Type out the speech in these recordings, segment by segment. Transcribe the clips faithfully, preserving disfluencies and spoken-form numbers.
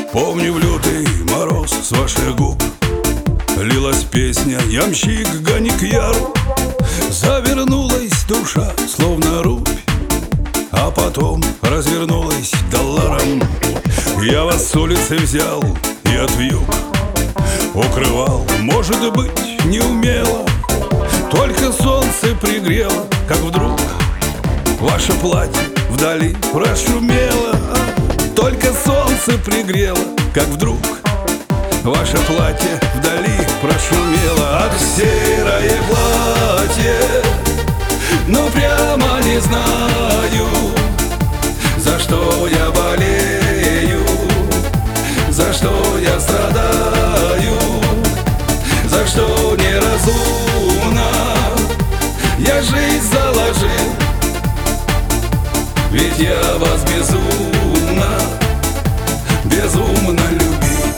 Помню, в лютый мороз с ваших губ лилась песня «Ямщик, гони к яру». Завернулась душа, словно рубь, а потом развернулась долларом. Я вас с улицы взял и отвьюг, укрывал, может быть, неумело. Только солнце пригрело, как вдруг ваше платье вдали прошумело. Только солнце пригрело, как вдруг ваше платье вдали прошумело. Ах, серое платье, ну прямо не знаю, за что я болею, за что я страдаю, за что неразумно я жизнь заложил. Ведь я вас безумно, безумно любил.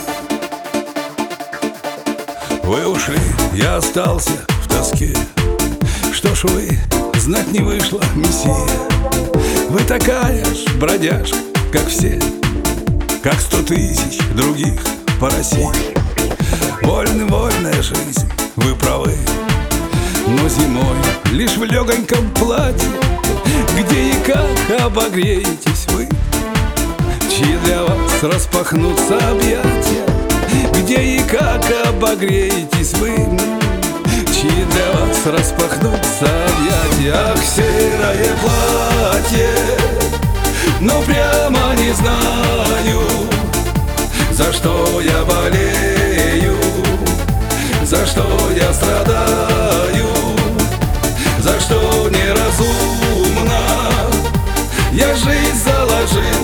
Вы ушли, я остался в тоске. Что ж вы, знать не вышло, мессия. Вы такая ж бродяжка, как все, как сто тысяч других по России. Вольны, вольная жизнь, вы правы, но зимой лишь в легоньком платье, где и как обогреетесь вы, чьи для вас распахнутся объятия, где и как обогреетесь вы, чьи для вас распахнутся объятия. Ах, серое платье, ну прямо не знаю, за что я болею, за что я страдаю, за что неразумно я жизнь заложил.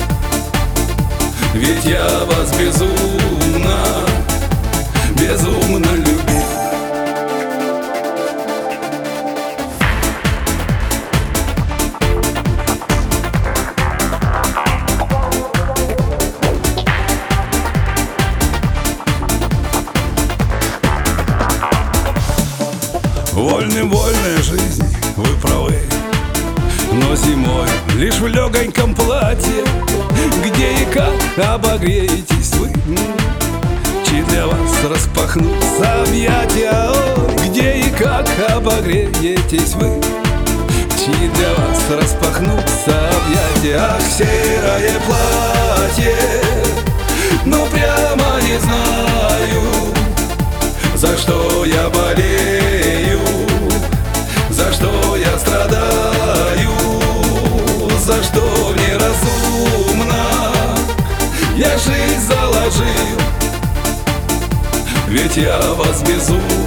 Ведь я вас безумно, безумно любил. Вольны, вольная жизнь, вы правы, но зимой лишь в легоньком платье, где и как обогреетесь вы, чьи для вас распахнутся объятия. Ой, где и как обогреетесь вы, чьи для вас распахнутся объятия. Ах, серое платье, ну прямо не знаю, за что я болею, за что я страдаю, за что неразумно я жизнь заложил. Ведь я вас безумно,